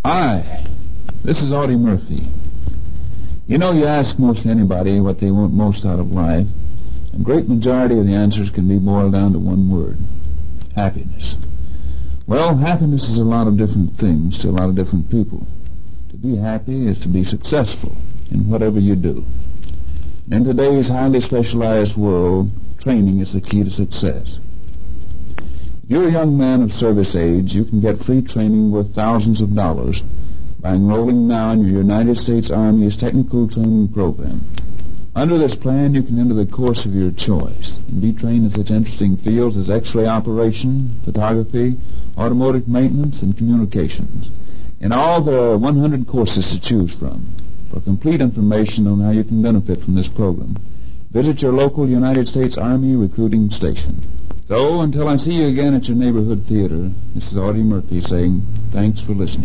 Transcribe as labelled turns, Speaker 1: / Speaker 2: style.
Speaker 1: Hi, this is Audie Murphy. You know, you ask most anybody what they want most out of life, and a great majority of the answers can be boiled down to one word: happiness. Well, happiness is a lot of different things to a lot of different people. To be happy is to be successful in whatever you do. In today's highly specialized world, training is the key to success. If you're a young man of service age, you can get free training worth thousands of dollars by enrolling now in your United States Army's Technical Training Program. Under this plan, you can enter the course of your choice and be trained in such interesting fields as X-ray operation, photography, automotive maintenance, and communications. In all, there are 100 courses to choose from. For complete information on how you can benefit from this program, visit your local United States Army recruiting station. So, until I see you again at your neighborhood theater, this is Audie Murphy saying thanks for listening.